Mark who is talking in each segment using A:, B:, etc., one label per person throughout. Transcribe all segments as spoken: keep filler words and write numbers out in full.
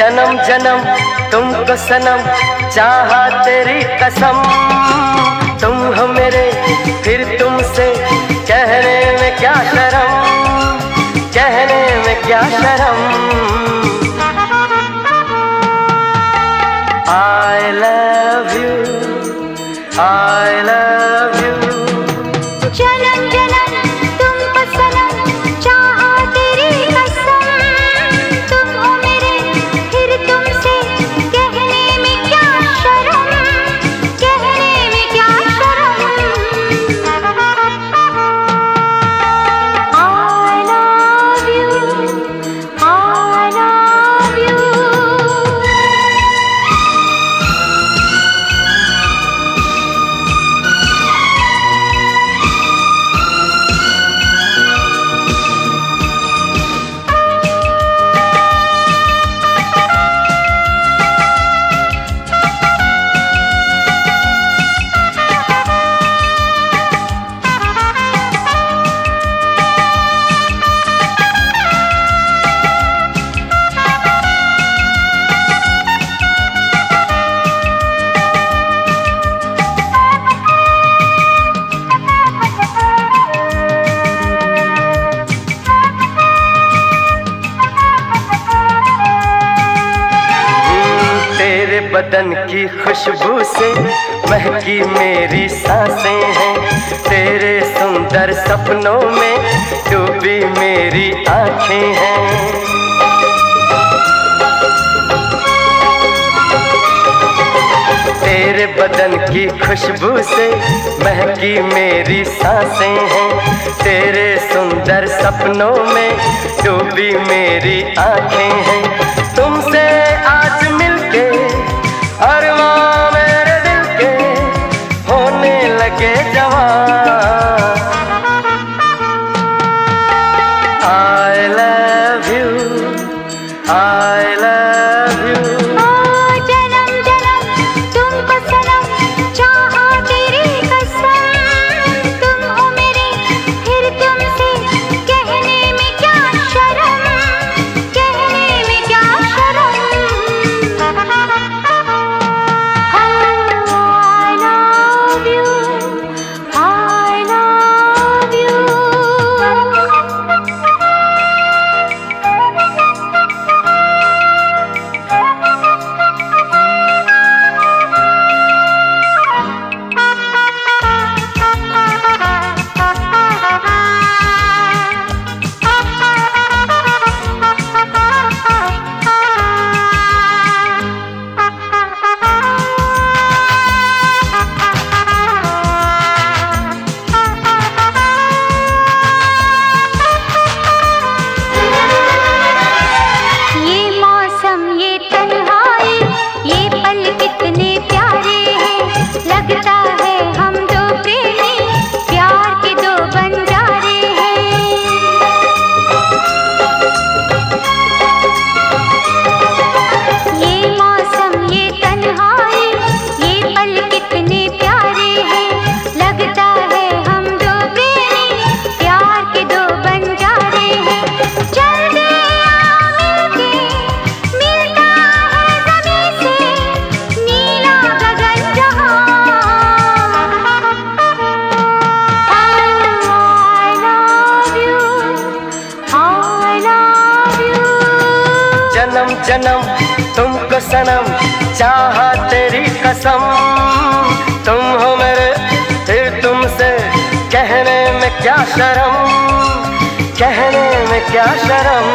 A: जन्म जन्म तुमको सनम, चाहा तेरी कसम। तुम हो मेरे फिर तुमसे कहने में क्या शर्म, कहने में क्या शर्म। I love you, I love you।
B: जन्म जन्म तुमको सनम, चाहा तेरी कसम। तुम हो मेरे फिर तुमसे कहने में क्या शर्म, कहने में क्या शर्म। I love you, I love you।
A: बदन की खुशबू से महकी मेरी सांसें हैं, तेरे सुंदर सपनों में डूबी मेरी आँखें हैं। तेरे बदन की खुशबू से महकी मेरी सांसें हैं, तेरे सुंदर सपनों में डूबी मेरी आँखें हैं। तुमसे आज मिलके अरमां मेरे दिल के होने लगे जवां। I love you, I love you।
B: जन्म जन्म तुमको सनम, चाहा तेरी कसम। तुम हो मेरे फिर तुमसे कहने में क्या शर्म, कहने में क्या शर्म। I love you, I love you।
A: जन्म जन्म तुमको सनम, चाहा तेरी कसम। तुम हो मेरे फिर तुमसे कहने में क्या शर्म, कहने में क्या शर्म।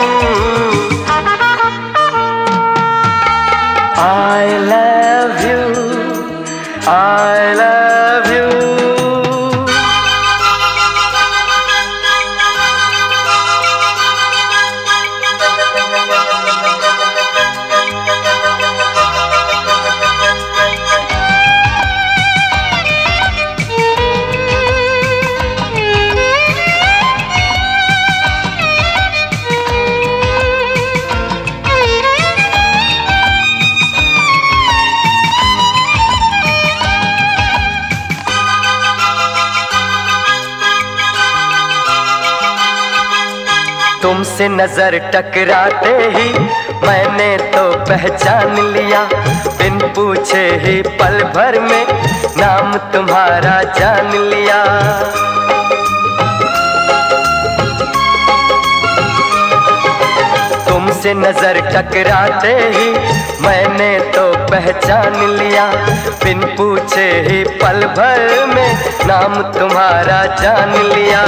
A: I love you, I love you। तुमसे नजर टकराते ही मैंने तो पहचान लिया, बिन पूछे ही पल भर में नाम तुम्हारा जान लिया। तुमसे नजर टकराते ही मैंने तो पहचान लिया, बिन पूछे ही पल भर में नाम तुम्हारा जान लिया।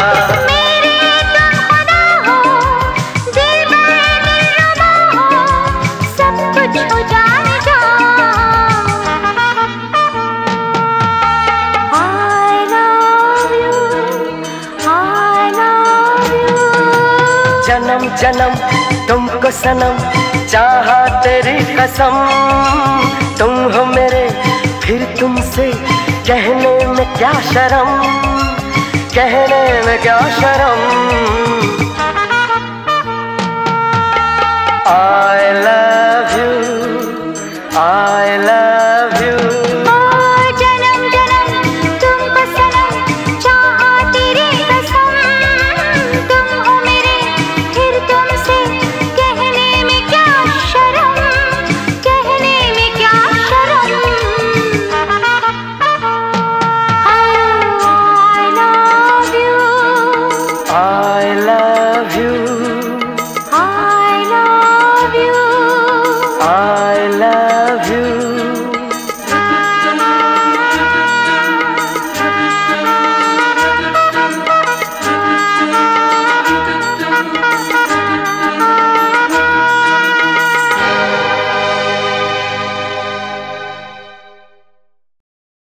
A: जन्म जन्म तुमको सनम, चाहा तेरी कसम, तुम हो मेरे फिर तुमसे कहने में क्या शर्म, कहने में क्या शर्म। I love you।